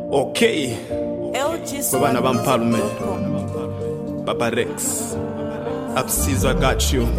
Okay. Babana Bampalume. Papa Rex. Absizo, I got you.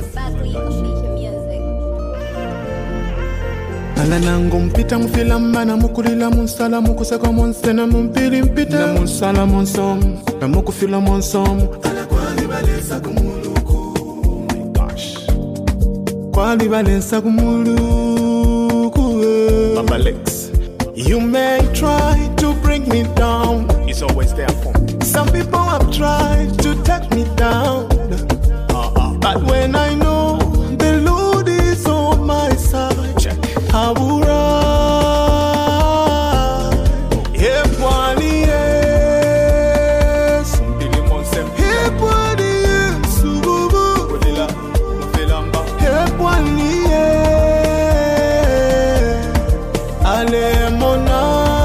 Alanango mpita mfilamba na mukulila munsala mukuseka monsena mumpili mpita na munsala monsom na mukufila monsom alakwali balesa kumuluku. Oh my gosh. Kwali balesa kumuluku. Papa Lex. You may try to bring me down. It's always there for me. Some people have tried to take me down. But when I know the Lord is on my side, check. I will rise. Hepwani Yesu, Hepwani Yesu, Hepwani Yesu, Alemona.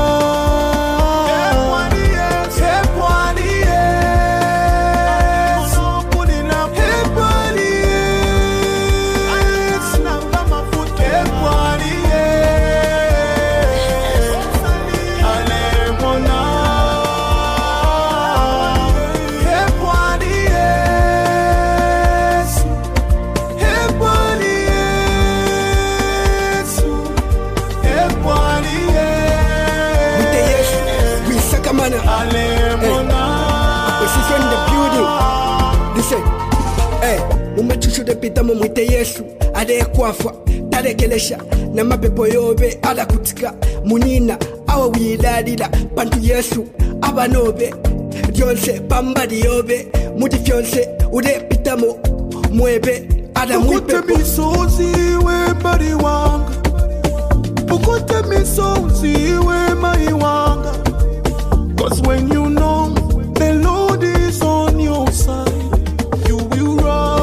Pita mumwite Yesu aliyekwafa talekelesha na mapepo yobe alakutika munina awa wilalila pantu Yesu abanobe dyonse pambali yobe muti fyonse ulepitamo mwebe ala mwipepo. Ukute misozi we mbali wanga, ukute misozi we mai wanga, 'cause when you know the Lord is on your side, you will run.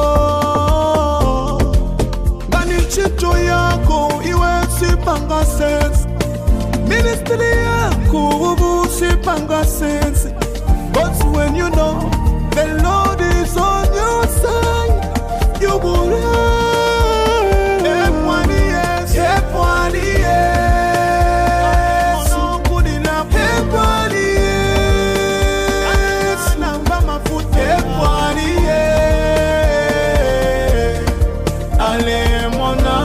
Chito yako iwe sipanga sense, ministry yako ubu sipanga sense. But when you know the Lord is on your side, you will run. Hepwani Yesu, Hepwani Yesu, Hepwani Yesu, namba mafuta Hepwani Yesu, Alemona.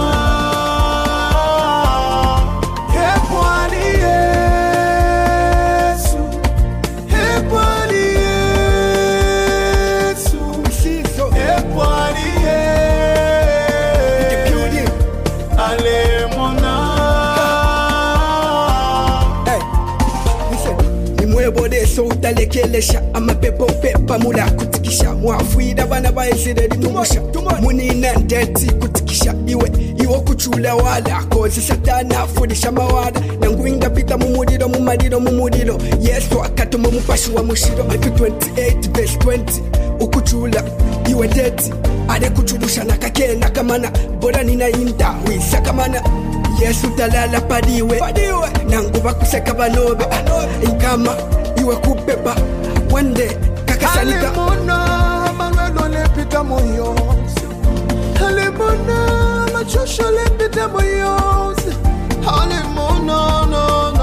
So utalekelesha amapepo pepa mula kutikisha mwafuida bana baesire linumusha munina ndeti kutikisha iwe kuchula wala kozi satana fudisha mawada nanguinga pita mumudiro mumudiro Yesu akatuma mupashi wa mushiro. Matthew 28 verse 20 ukuchula iwe ndeti ade kuchulusha nakakena kamana bora nina inda wisakamana Yesu talala padiwe nanguba kuseka banobe inkama iwe kupepa wende kakasanika. Alemona mangalo lepita moyonse, Alemona machosho lepita moyonse, Alemona no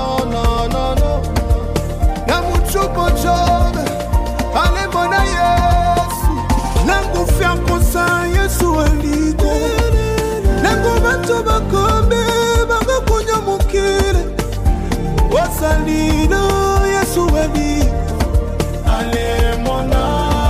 na muchupo jobe, Alemona Yesu nangu fianko sa Yesu aliko nangu bato bakombe banga kunya mukire wasalino Yesu wadi Alemona.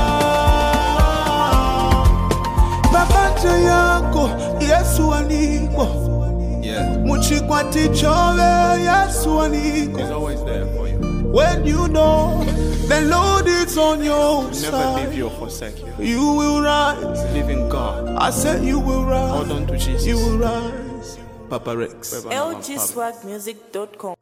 Babate yako Yesu aliko, muchikwati chove Yesu aliko. He's always there for you. When you know the Lord is on your side, never leave you or forsake you. You will rise. Believe in God. I said you will rise. Hold on to Jesus. You will rise. Papa Rex. LGSwagmusic.com